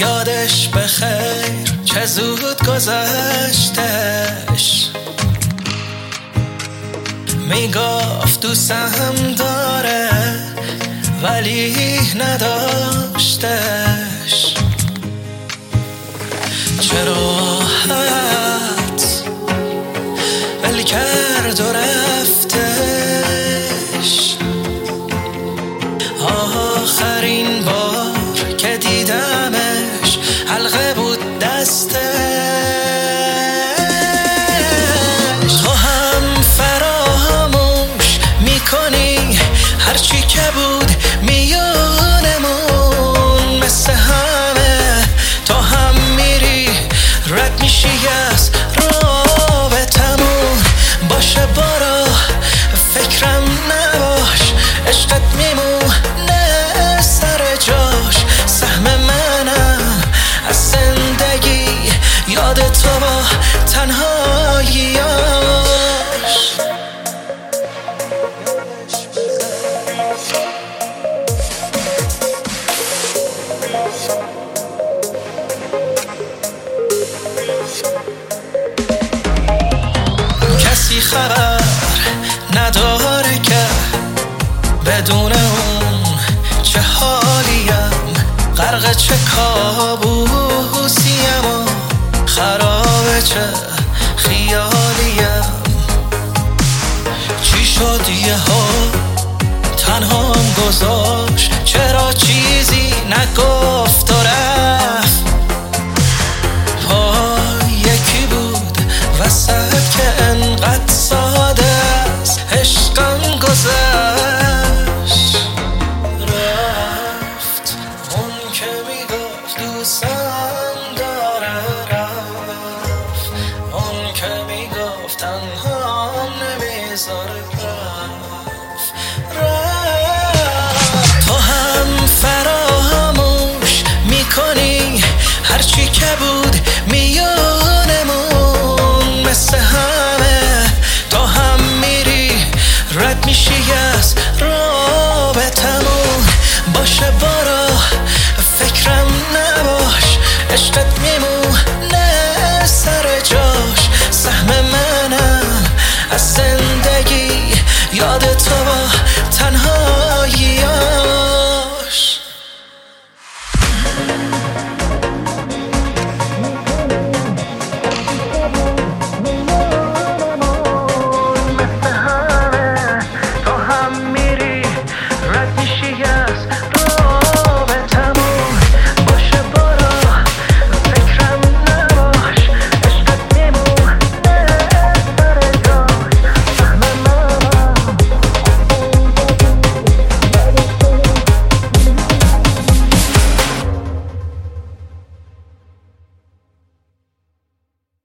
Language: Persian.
یادش بخیر چه زود گذشتش. میگفت دوستم داره ولی نداشتش. چرا حد ول کرد و رفتش. آخرین بار که دیدمش حلقه بود دستش. تو هم فراموش میکنی هرچی که بود میونمون، مثل همه تو هم میری رد میشی از رابطمون. باشه برو فکرم نباش، عشقت میمونه سر جاش. سهم منم از زندگی یاد تو با تنهاییاش. کسی خبر نداره که بدون اون چه حالیم، غرق چه کابوسیم و خراب چه خیالیم. چی شد یهو تنهام گذاشت، چرا چیزی نگفت و رفت. پای یکی بود وسط که انقدر ساده است عشقم گذشت. رفت اون که میگفت دوستم داره، رفت اون که میگفت تنهام نمیذاره، رفت. تو هم فراموش میکنی هرچی که بود میونمون، مثل همه تو هم میری رد میشی از رابطمون. باشه برو فکرم نباش، عشقت میمونه سر جاش. سهم منم از زندگی یاد تو